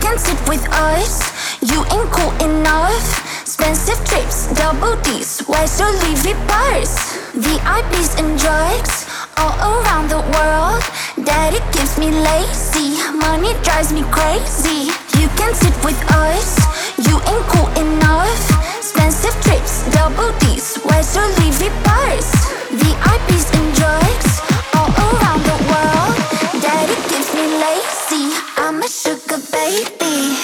can sit with us, you ain't cool enough. Expensive trips, double D's, why so leave it bars? VIPs and drugs, all around the world. Daddy keeps me lazy, money drives me crazy. You can sit with us, you ain't cool enough. Expensive trips, double D's, why so leave it bars? VIPs and drugs, all around the world. Daddy keeps me lazy, I'm a sugar baby.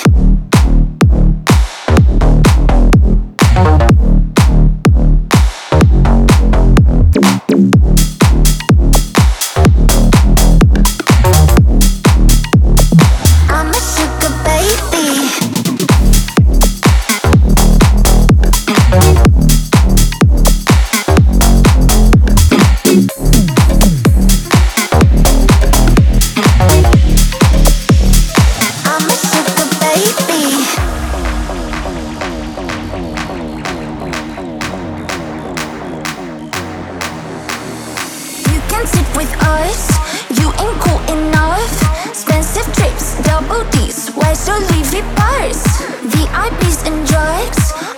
Sit with us, you ain't cool enough. Expensive trips, double D's, why so leave it bars? VIPs and drugs,